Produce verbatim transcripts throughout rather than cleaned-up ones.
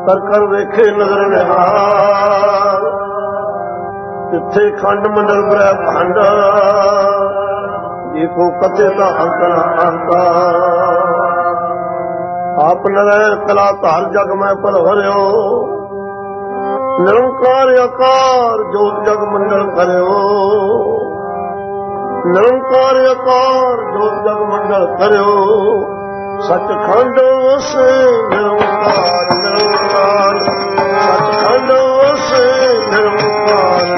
ਕਰ ਕਰ ਵੇਖੇ ਨਜ਼ਰ ਨਿਹਾਲ, ਜਿੱਥੇ ਖੰਡ ਮੰਡਲ ਬ੍ਰਹਮੰਡ, ਜੇ ਕੋ ਕਤੇ ਦਾ ਅੰਤ ਨਾ ਅੰਤਾ। ਆਪ ਨਰੈਣ ਕਲਾ ਧਾਰ ਜਗ ਮੈਂ ਭਰਵਰਿਓ, ਨਿਰੰਕਾਰ ਆਕਾਰ ਜੋਤ ਜਗ ਮੰਡਲ ਕਰਿਓ। ਨਿਰੰਕਾਰ ਆਕਾਰ ਜੋਤ ਜਗ ਮੰਡਲ ਕਰਿਓ, ਸੱਚਖੰਡ ਵਸੇ ਨਿਰੰਕਾਰ ਨਿਰੰਕਾਰ, ਸੱਚਖੰਡ ਵਸੇ ਨਿਰੰਕਾਰ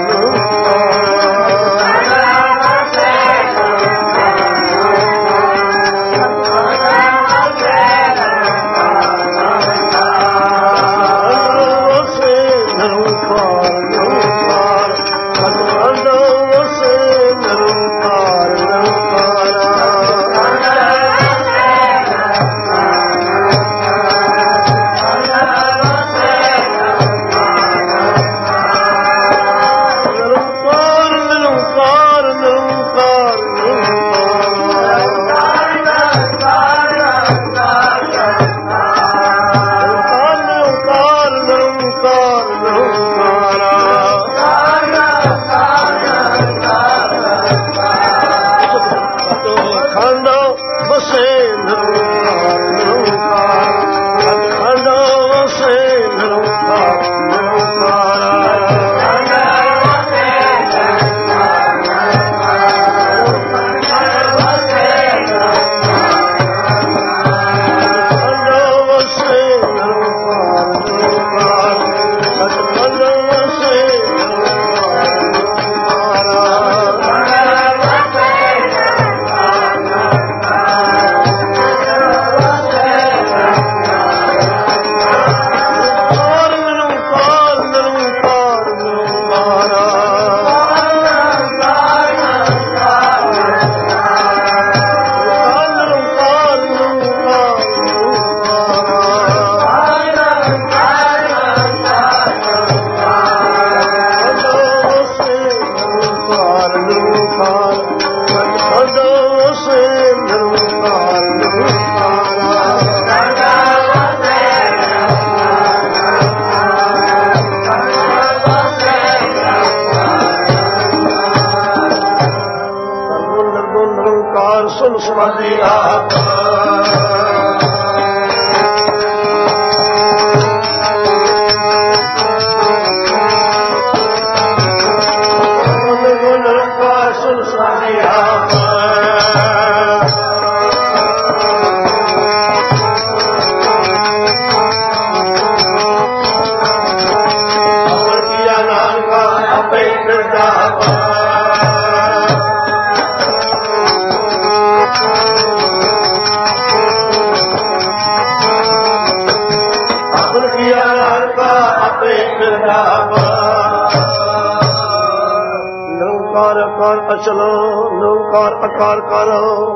ਅਚਲ ਨਿਰੰਕਾਰ ਆਕਾਰ ਕਰ,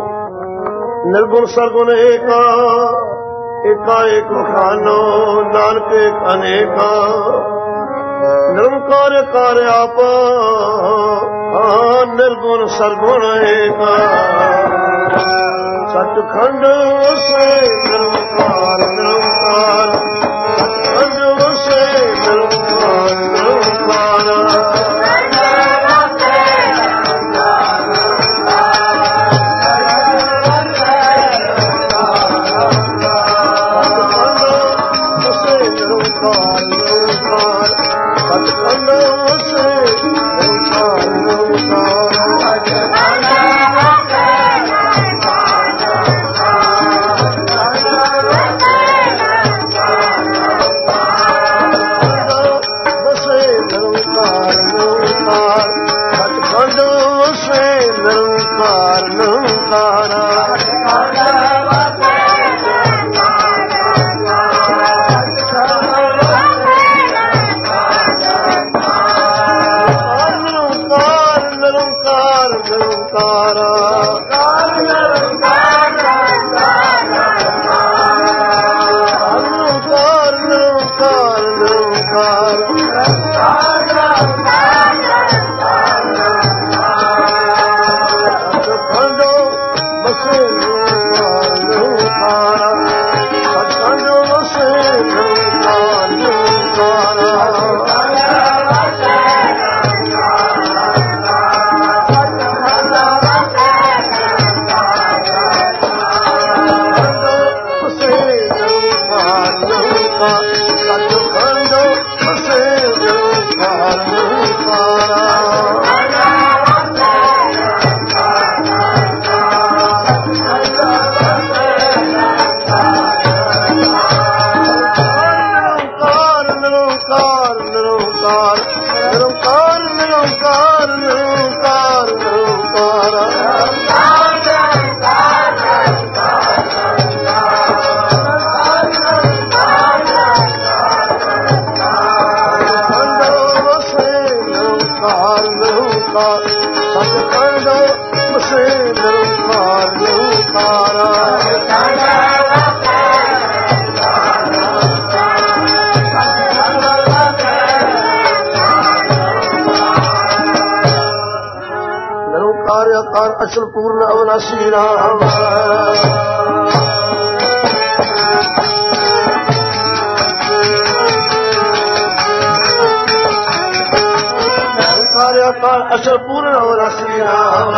ਨਿਰਗੁਣ ਸਰਗੁਣ ਏਕਾ, ਏਕਾ ਏਕ ਵਖਾਨੋ, ਨਾਨਕ ਏਕ ਅਨੇਕਾ। ਨਿਰੰਕਾਰ ਆਕਾਰ ਆਪ, ਨਿਰਗੁਣ ਸਰਗੁਣ ਏਕਾ, ਸੱਚਖੰਡ ਵਸੇ ਨਿਰੰਕਾਰ ਨਿਰੰਕਾਰ, ਸੱਚਖੰਡ ਵਸੇ ਨਿਰੰਕਾਰ ਨਿਰੰਕਾਰ। Hare ਨਿਰੰਕਾਰ ਸੱਚਖੰਡ ਵਸੇ ਨਿਰੰਕਾਰ ਨਿਰੰਕਾਰ ਨਿਰੰਕਾਰ ਆਕਾਰ ਅਸਲ ਪੂਰਨ ਅਵਨਾਸੀ ਰਾਮ निरंकार असल पूर्ण अवनाशी राम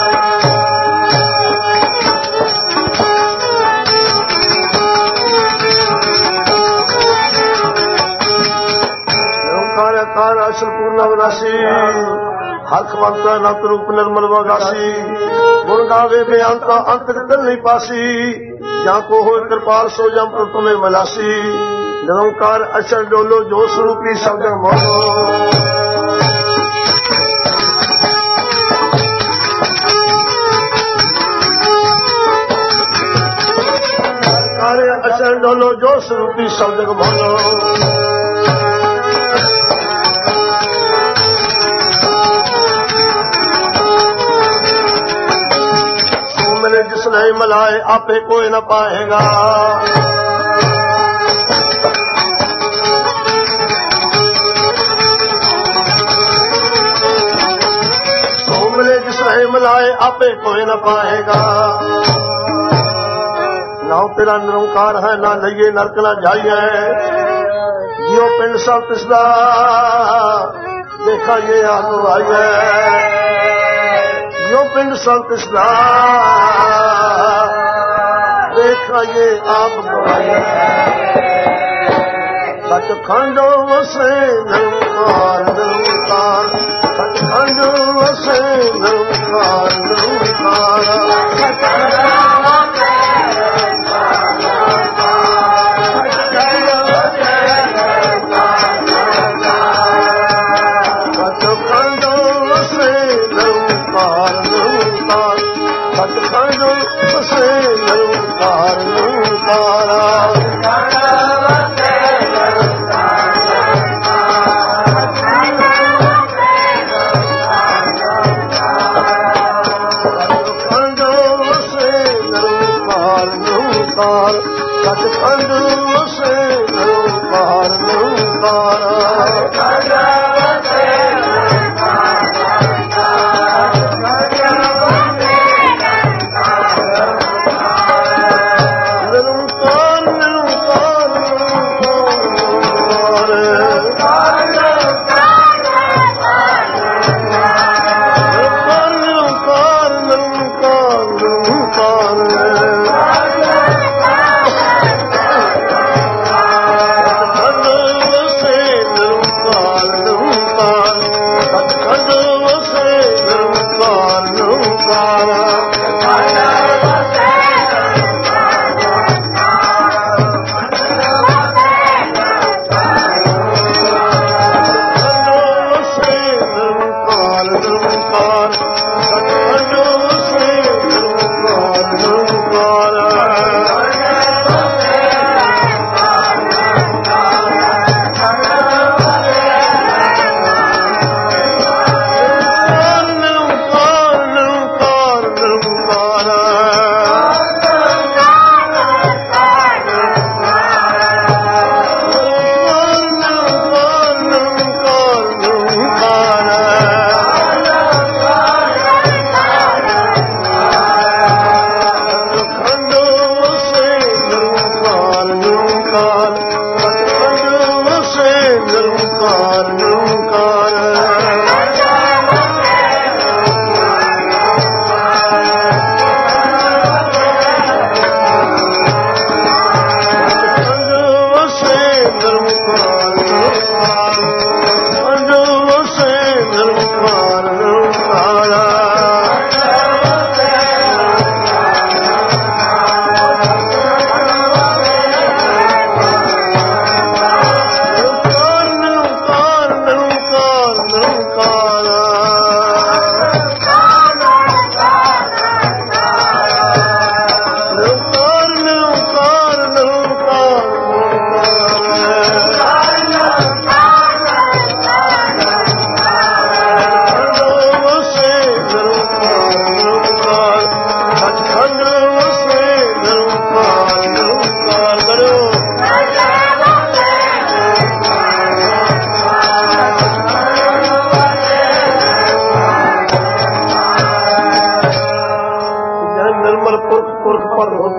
निरंकार आकार असल पूर्ण अवनाशी हक मंत्र अनंत रूप निर्मल वगासी गुण गावे बेअंत अंत दिल नहीं पासी या को हो कृपाल सो जम पर तुम्हें मलासी निरंकार असल डोलो जो स्वरूपी शब्द मोलो अचल डोलो जो स्वरूपी शब्द बोलो सो मिले जिसने मिलाए आपे कोई न पाएगा सो मिले जिसने मिलाए आपे कोई न पाएगा ना तेरा निरंकार है ना लइए नरक ना जाइए जियो पिंड सब तिसदा देखा ये आनु आइए जियो पिंड सब तिसदा देखा ये आप आइए सचखंड वसे निरंकार निरंकार सचखंड वसे निरंकार निरंकार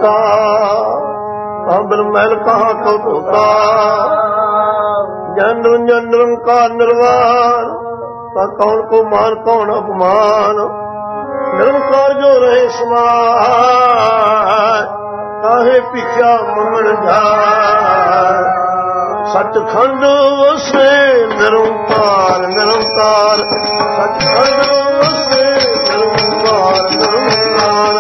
होता, बिन मैल कहाँ को धोता। ज्ञान निरंजन निरंकार निर्वाण, कौन को मान कौन अपमान। निरंकार जो रहे समान, काहे पीछा मंगण जाए। सचखंड वसे निरंकार निरंकार, सचखंड वसे निरंकार निरंकार।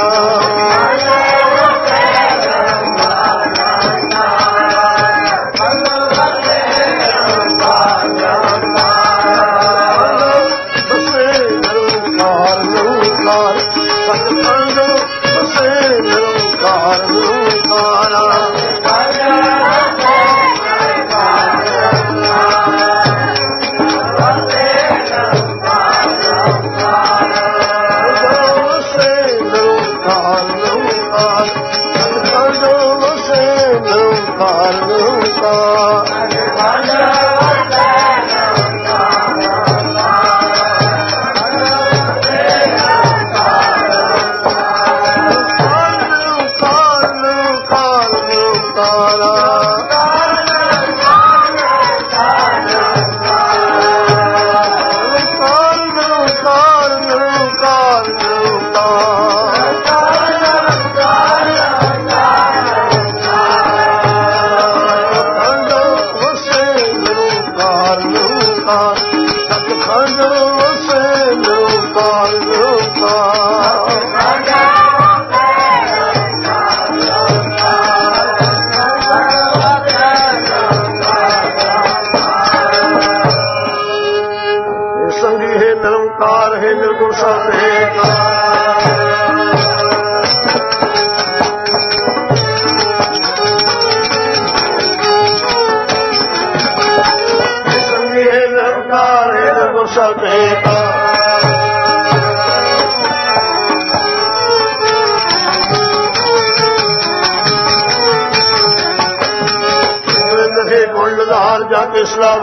जाके सलाम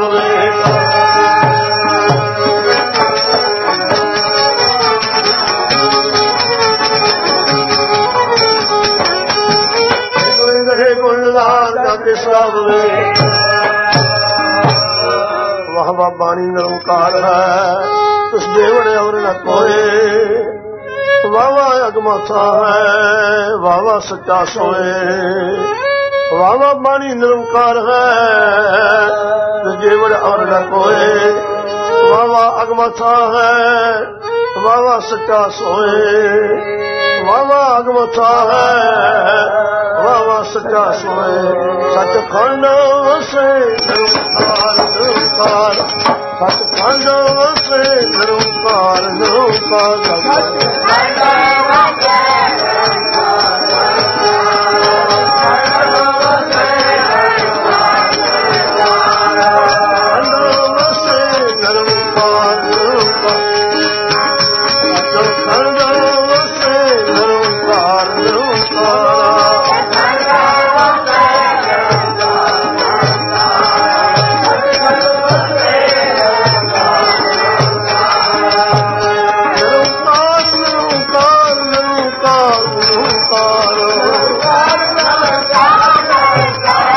जाके सलाम वाह वाह बाणी निरंकार है, तुस देवड़े और न कोई। वाह वाह अगमाथा है, वाह वाह सच्चा सोए। वाह वाह बाणी निरंकार है, जेवड़ और न कोई। वाह वाह अगमथा है, वाह वाह सच्चा सोए। वाह वाह अगमथा है, वाह वाह सच्चा सोए। सचखंड वसे निरंकार निरंकार, सचखंड वसे निरंकार निरंकार।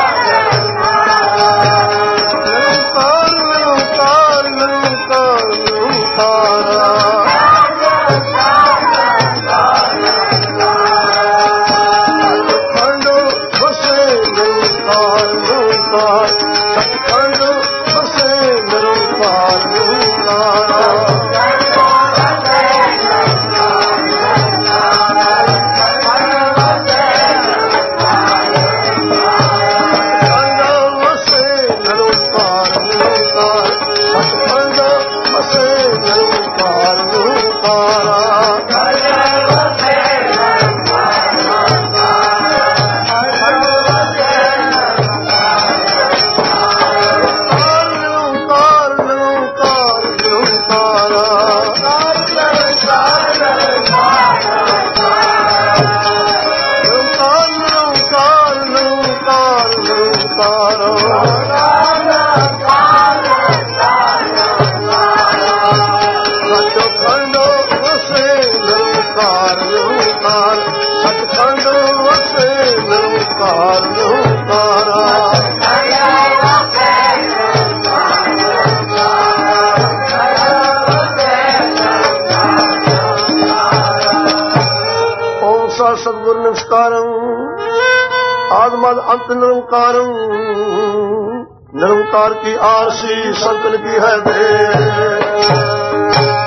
Oh आदमद अंत निरंकारं निरंकार की आरसी संकन की है दे